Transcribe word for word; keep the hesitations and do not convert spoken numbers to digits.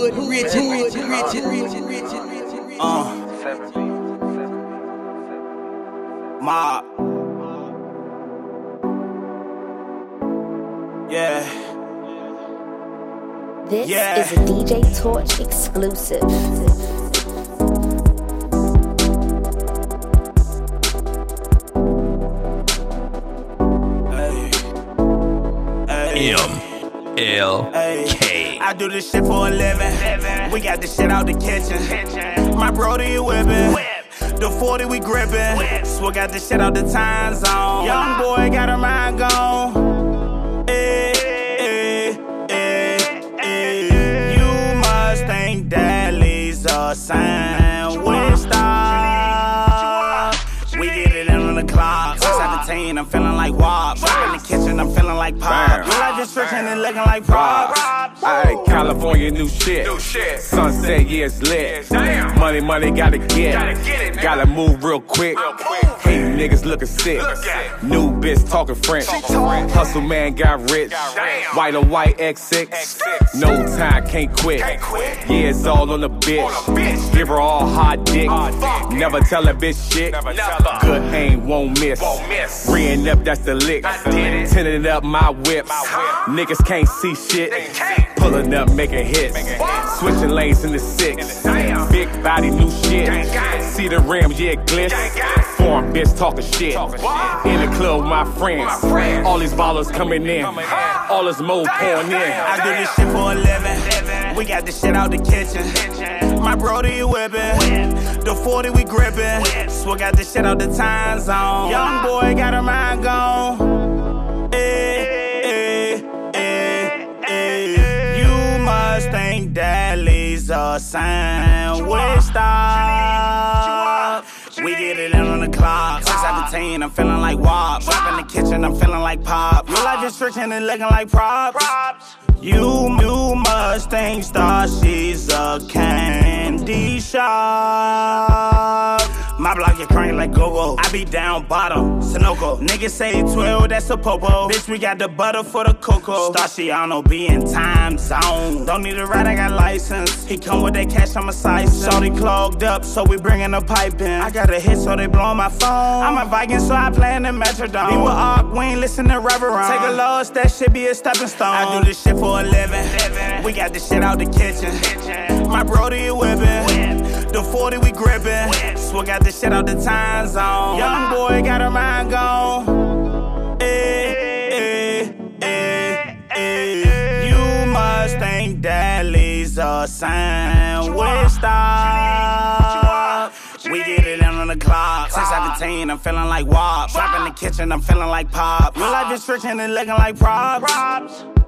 hood, rich, hood, rich, rich, rich, rich. Uh. Mob. Yeah. This Yeah. is a D J Torch exclusive. M L K. I do this shit for a living. We got this shit out the kitchen. My brody whipping. The forty we gripping. Swag got this shit out the time zone. Young boy got her mind gone. Eh, eh, eh, eh. You must think that Lee's a sign. We stop. We get it in on the clock. six out of ten, I'm feeling like Wop. Up in the kitchen, I'm feeling like Pop. Your life is rich and looking like props. Ayy, California, new shit. New shit. Sunset, yeah, it's lit. Damn. Money, money, gotta get. Gotta get it. Gotta move real quick. Real quick. Hey, niggas looking sick. Look new bitch talking French. Talk Hustle man got rich. Damn. White or white X six. X six. No time, can't quit. Can't quit. Yeah, it's all on the bitch. On the bitch. Give her all hot dick. Hot dick. Never tell a bitch shit. Never Never. Good aim, won't miss. Won't miss. Reeing up, that's the lick. Tinted up my whips. My whip. Niggas can't see shit. Pulling up, making hits. Making hits. Switching lanes in the six. Damn. Big body, new shit. Gang, gang. See the rims, yeah, glitz. Gang, gang. Foreign bitch talking shit. Talking shit. In the club with my friends. my friends. All these ballers coming in. Coming in. All this mo pouring in. I do this shit for a living. We got this shit out the kitchen. My brody whipping. The forty we gripping. Swag got this shit out the time zone. Young boy got her mind gone. Eh, eh, eh, eh. You must think that Lee's a sign. We stop. We get it in on the clock. six out of ten, I'm feeling like Wop. Up in the kitchen, I'm feeling like Pop. Your life is rich and looking like props. You, you must think Star, she's a candy shop. My block get crank like go-go. I be down bottom, Sunoco. Niggas say twelve, that's a popo. Bitch, we got the butter for the cocoa. Staciano be in time zone. Don't need a ride, I got license. He come with that cash, I'm a size. Shorty clogged up, so we bringing the pipe in. I got a hit, so they blowing my phone. I'm a Viking, so I play in the Metrodome. Be with Ark, we ain't listen to Reverend. Take a loss, that shit be a stepping stone. I do this shit for a living. We got this shit out the kitchen. My brody whipping. The forty we gripping. Swag got this shit out the time zone. Young boy got her mind gone. Eh, eh, eh, eh. You must think that Lee's a sign. We stop. We get it in on the clock. six out of ten, I'm feeling like Wop. Up in the kitchen, I'm feeling like Pop. Your life is rich and looking like props.